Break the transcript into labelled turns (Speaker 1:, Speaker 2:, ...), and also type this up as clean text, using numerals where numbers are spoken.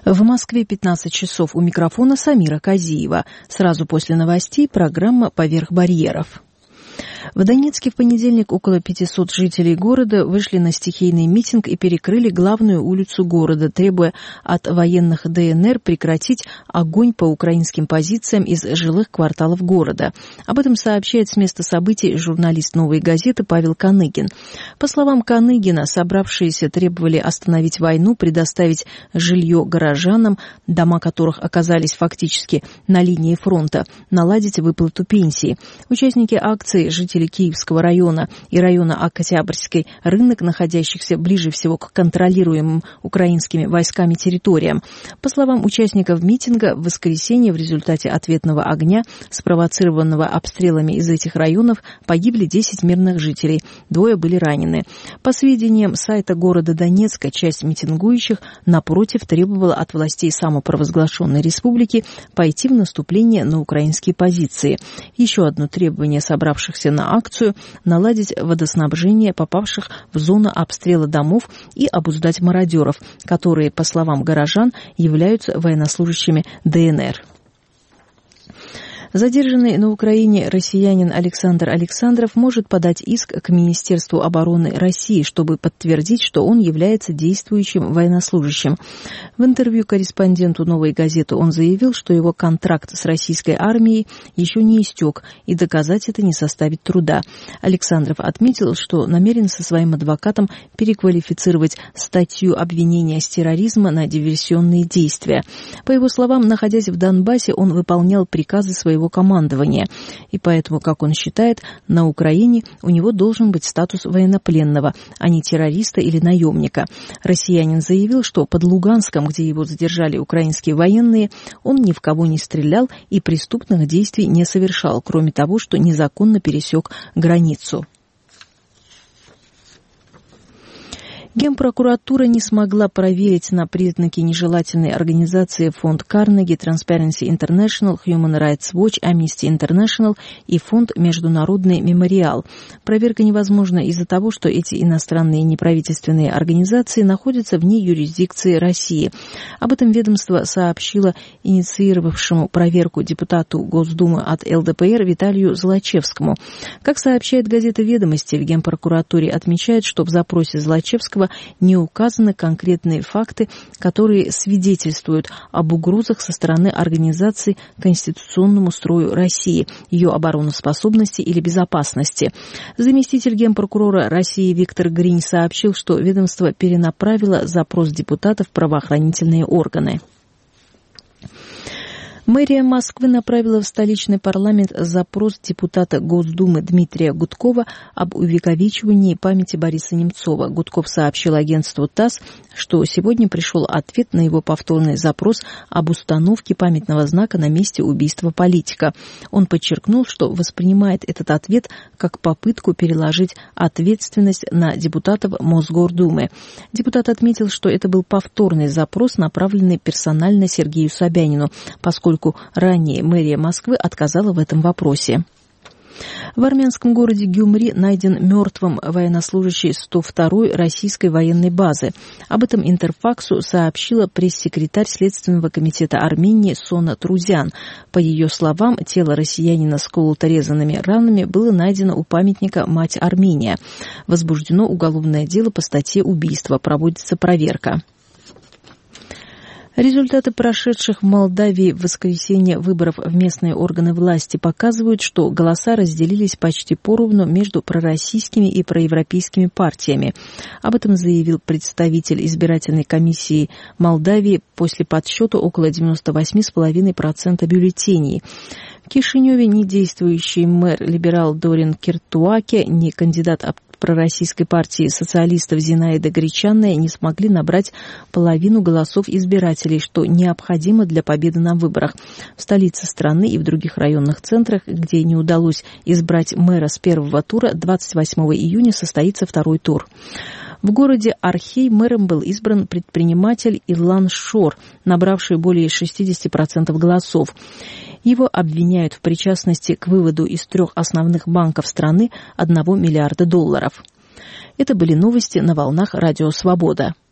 Speaker 1: В Москве 15 часов, у микрофона Самира Казиева. Сразу после новостей программа «Поверх барьеров». В Донецке в понедельник около 500 жителей города вышли на стихийный митинг и перекрыли главную улицу города, требуя от военных ДНР прекратить огонь по украинским позициям из жилых кварталов города. Об этом сообщает с места событий журналист «Новой газеты» Павел Каныгин. По словам Каныгина, собравшиеся требовали остановить войну, предоставить жилье горожанам, дома которых оказались фактически на линии фронта, наладить выплату пенсии. Участники акции, жители Киевского района и района Октябрьский рынок, находящихся ближе всего к контролируемым украинскими войсками территориям. По словам участников митинга, в воскресенье в результате ответного огня, спровоцированного обстрелами из этих районов, погибли 10 мирных жителей, 2 были ранены. По сведениям сайта города Донецка, часть митингующих, напротив, требовала от властей самопровозглашенной республики пойти в наступление на украинские позиции. Еще одно требование собравшихся на акцию – наладить водоснабжение попавших в зону обстрела домов и обуздать мародеров, которые, по словам горожан, являются военнослужащими ДНР. Задержанный на Украине россиянин Александр Александров может подать иск к Министерству обороны России, чтобы подтвердить, что он является действующим военнослужащим. В интервью корреспонденту «Новой газеты» он заявил, что его контракт с российской армией еще не истек, и доказать это не составит труда. Александров отметил, что намерен со своим адвокатом переквалифицировать статью обвинения с терроризма на диверсионные действия. По его словам, находясь в Донбассе, он выполнял приказы своего командования, и поэтому, как он считает, на Украине у него должен быть статус военнопленного, а не террориста или наемника. Россиянин заявил, что под Луганском, где его задержали украинские военные, он ни в кого не стрелял и преступных действий не совершал, кроме того, что незаконно пересек границу. Генпрокуратура не смогла проверить на признаки нежелательной организации фонд Carnegie, Transparency International, Human Rights Watch, Amnesty International и фонд Международный мемориал. Проверка невозможна из-за того, что эти иностранные неправительственные организации находятся вне юрисдикции России. Об этом ведомство сообщило инициировавшему проверку депутату Госдумы от ЛДПР Виталию Злачевскому. Как сообщает газета «Ведомости», в Генпрокуратуре отмечают, что в запросе Злачевского не указаны конкретные факты, которые свидетельствуют об угрозах со стороны организации конституционному строю России, ее обороноспособности или безопасности. Заместитель генпрокурора России Виктор Гринь сообщил, что ведомство перенаправило запрос депутата в правоохранительные органы. Мэрия Москвы направила в столичный парламент запрос депутата Госдумы Дмитрия Гудкова об увековечивании памяти Бориса Немцова. Гудков сообщил агентству ТАСС, что сегодня пришел ответ на его повторный запрос об установке памятного знака на месте убийства политика. Он подчеркнул, что воспринимает этот ответ как попытку переложить ответственность на депутатов Мосгордумы. Депутат отметил, что это был повторный запрос, направленный персонально Сергею Собянину, поскольку ранее мэрия Москвы отказала в этом вопросе. В армянском городе Гюмри найден мертвым военнослужащий 102-й российской военной базы. Об этом Интерфаксу сообщила пресс-секретарь Следственного комитета Армении Сона Трузян. По ее словам, тело россиянина с колото-резанными ранами было найдено у памятника «Мать Армения». Возбуждено уголовное дело по статье «Убийство». Проводится проверка. Результаты прошедших в Молдавии в воскресенье выборов в местные органы власти показывают, что голоса разделились почти поровну между пророссийскими и проевропейскими партиями. Об этом заявил представитель избирательной комиссии Молдавии после подсчета около 98,5% бюллетеней. В Кишиневе ни действующий мэр-либерал Дорин Киртуаке, ни кандидат от пророссийской партии социалистов Зинаида Гречанная не смогли набрать половину голосов избирателей, что необходимо для победы на выборах. В столице страны и в других районных центрах, где не удалось избрать мэра с первого тура, 28 июня состоится второй тур. В городе Архей мэром был избран предприниматель Ирлан Шор, набравший более 60% голосов. Его обвиняют в причастности к выводу из 3 основных банков страны $1 миллиарда. Это были новости на волнах Радио Свобода.